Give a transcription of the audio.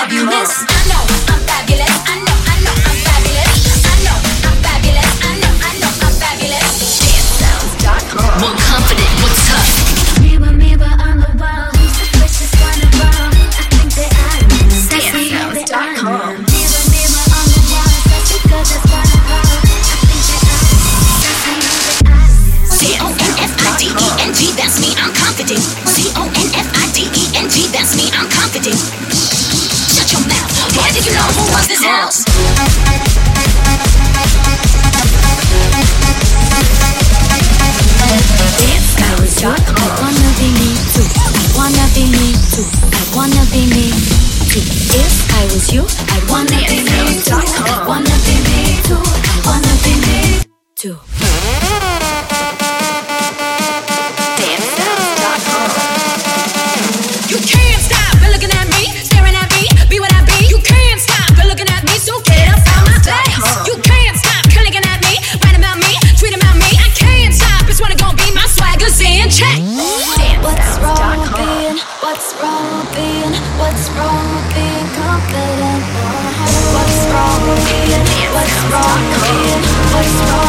fabulous. I know I'm fabulous. I know I'm fabulous. I know I'm fabulous. I know I'm fabulous. DanceSounds.com. More confident, more tough. Mirror on the wall, who's the freshest one of all? I think that I am. DanceSounds.com. Mirror on the wall, such a good as one of all. I think that I am. CONFIDENG, that's me, I'm confident. CONFIDENG, that's me, I'm confident. Shut your mouth. Where did you know who was this house? DanceSounds.com. I wanna be me too. I wanna be me too. I wanna be me too. If I was you, I wanna be me too. I wanna be me too. I wanna be me too. You can't stop looking at me, staring at me, be what I be. You can't stop looking at me, so get up out my face. You can't stop looking at me, write about me, tweet about me. I can't stop, it's what it gon' be, my swagger's in check. What's wrong with being? What's wrong with being? What's wrong with being confident? What's wrong with being? What's wrong with being? What's wrong?